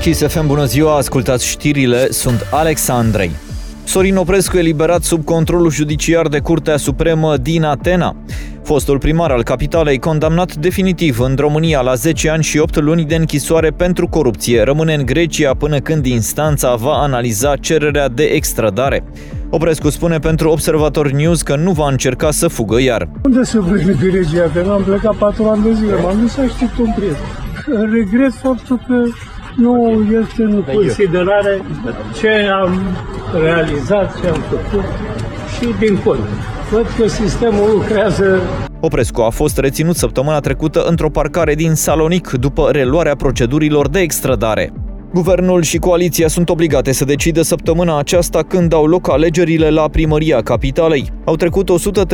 Kiss FM, bună ziua, ascultați știrile, sunt Alexandrei. Sorin Oprescu eliberat sub controlul judiciar de Curtea Supremă din Atena. Fostul primar al capitalei, condamnat definitiv în România la 10 ani și 8 luni de închisoare pentru corupție, rămâne în Grecia până când instanța va analiza cererea de extradare. Oprescu spune pentru Observator News că nu va încerca să fugă iar. Unde să plec în Grecia? Că n-am plecat 4 ani de zile, m-am dus să aștept un prieten. Regret faptul că nu este în considerare ce am realizat, ce am făcut și din contră. Văd că sistemul lucrează. Oprescu a fost reținut săptămâna trecută într-o parcare din Salonic după reluarea procedurilor de extradare. Guvernul și coaliția sunt obligate să decidă săptămâna aceasta când au loc alegerile la primăria capitalei. Au trecut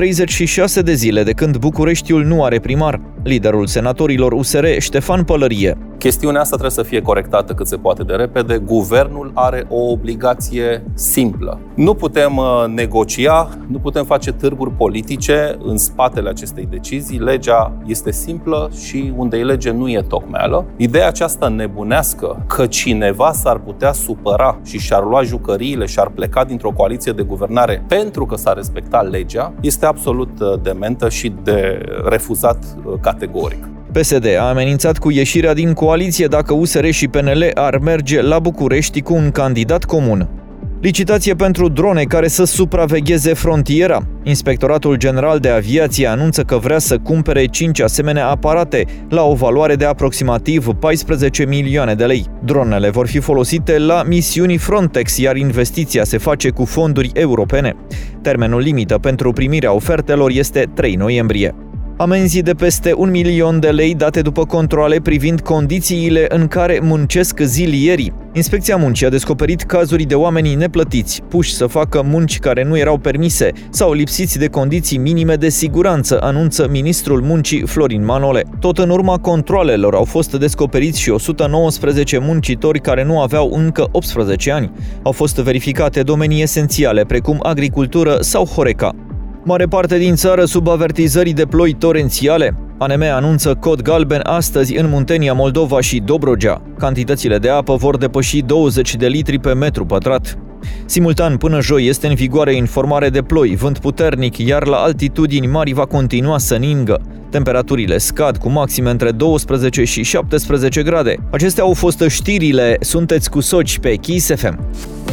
136 de zile de când Bucureștiul nu are primar. Liderul senatorilor USR, Ștefan Pălărie. Chestiunea asta trebuie să fie corectată cât se poate de repede. Guvernul are o obligație simplă. Nu putem negocia, nu putem face târguri politice în spatele acestei decizii. Legea este simplă și unde e lege nu e tocmeală. Ideea aceasta nebunească că cineva s-ar putea supăra și și-ar lua jucăriile și-ar pleca dintr-o coaliție de guvernare pentru că s-a respectat legea este absolut dementă și de refuzat categoric. PSD a amenințat cu ieșirea din coaliție dacă USR și PNL ar merge la București cu un candidat comun. Licitație pentru drone care să supravegheze frontiera. Inspectoratul General de Aviație anunță că vrea să cumpere 5 asemenea aparate la o valoare de aproximativ 14 milioane de lei. Dronele vor fi folosite la misiuni Frontex, iar investiția se face cu fonduri europene. Termenul limită pentru primirea ofertelor este 3 noiembrie. Amenzii de peste 1 milion de lei date după controale privind condițiile în care muncesc zilierii. Inspecția Muncii a descoperit cazuri de oameni neplătiți, puși să facă munci care nu erau permise sau lipsiți de condiții minime de siguranță, anunță ministrul Muncii Florin Manole. Tot în urma controalelor au fost descoperiți și 119 muncitori care nu aveau încă 18 ani. Au fost verificate domenii esențiale precum agricultură sau Horeca. Mare parte din țară sub avertizării de ploi torențiale. ANM anunță cod galben astăzi în Muntenia, Moldova și Dobrogea. Cantitățile de apă vor depăși 20 de litri pe metru pătrat. Simultan, până joi este în vigoare informare de ploi, vânt puternic, iar la altitudini mari va continua să ningă. Temperaturile scad cu maxime între 12 și 17 grade. Acestea au fost știrile. Sunteți cu Soci pe Kiss FM.